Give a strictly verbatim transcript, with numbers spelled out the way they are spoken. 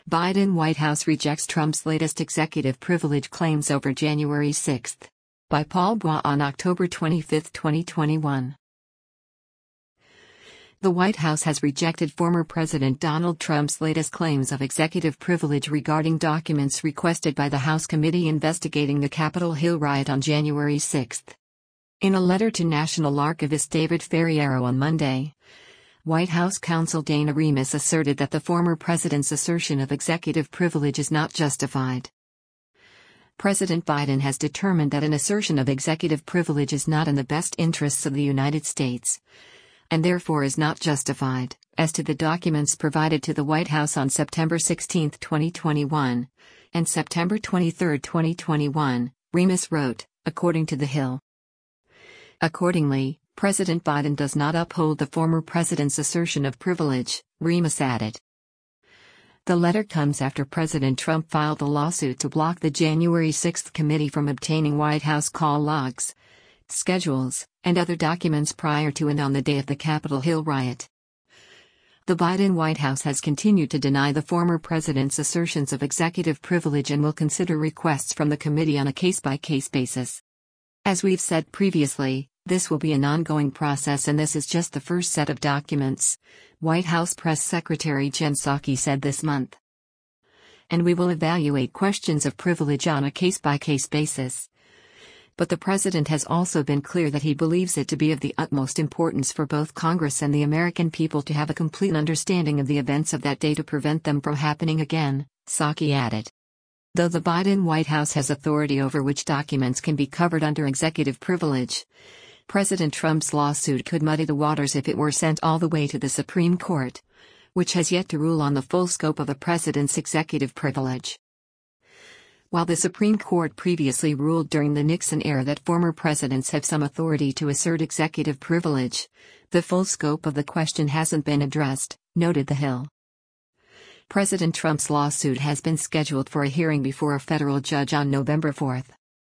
Biden White House rejects Trump's latest executive privilege claims over January sixth. By Paul Bois on October twenty-fifth, twenty twenty-one. The White House has rejected former President Donald Trump's latest claims of executive privilege regarding documents requested by the House committee investigating the Capitol Hill riot on January sixth. In a letter to National Archivist David Ferriero on Monday, White House counsel Dana Remus asserted that the former president's assertion of executive privilege is not justified. President Biden has determined that an assertion of executive privilege is not in the best interests of the United States, and therefore is not justified. As to the documents provided to the White House on September sixteenth, twenty twenty-one, and September twenty-third, twenty twenty-one, Remus wrote, according to The Hill. Accordingly, President Biden does not uphold the former president's assertion of privilege, Remus added. The letter comes after President Trump filed a lawsuit to block the January sixth committee from obtaining White House call logs, schedules, and other documents prior to and on the day of the Capitol Hill riot. The Biden White House has continued to deny the former president's assertions of executive privilege and will consider requests from the committee on a case-by-case basis. As we've said previously, this will be an ongoing process and this is just the first set of documents, White House Press Secretary Jen Psaki said this month. And we will evaluate questions of privilege on a case-by-case basis. But the president has also been clear that he believes it to be of the utmost importance for both Congress and the American people to have a complete understanding of the events of that day to prevent them from happening again, Psaki added. Though the Biden White House has authority over which documents can be covered under executive privilege, President Trump's lawsuit could muddy the waters if it were sent all the way to the Supreme Court, which has yet to rule on the full scope of the president's executive privilege. While the Supreme Court previously ruled during the Nixon era that former presidents have some authority to assert executive privilege, the full scope of the question hasn't been addressed, noted The Hill. President Trump's lawsuit has been scheduled for a hearing before a federal judge on November fourth.